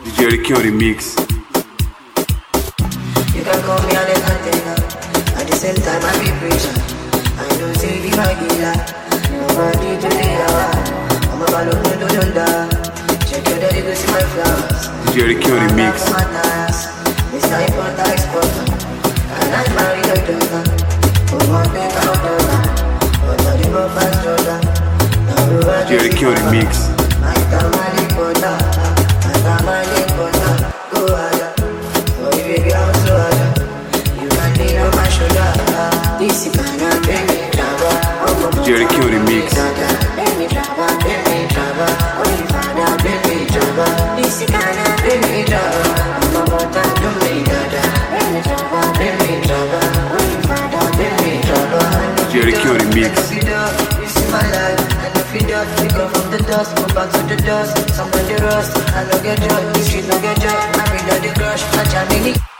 DJ Ricky on the mix. You can call me on the container. At the same time, I be preaching. I don't say the regular. Nobody to the hour. I'm a balloon to the door. Check your daddy to see my flowers. DJ Ricky on the mix. Mr. Importer, Exporter. And I'm married a daughter. Who won't make out of her. But not the more fast daughter. DJ Ricky on the mix. My tamale porter. My tamale porter. Go harder. Oh, baby, I'm so hard. You can lean on my shoulder. This is kind of baby drama. DJ Ricky on the mix. Baby drama, baby drama. Only father, baby drama. This is kind of baby drama. I'm about to do me dada. Baby drama, baby drama. Only father, baby drama. DJ Ricky on the mix. This is my life. We go from the dust, go back to the dust. Somebody rust, I don't get joy. This shit don't get joy. I mean that the crush, I jam in it.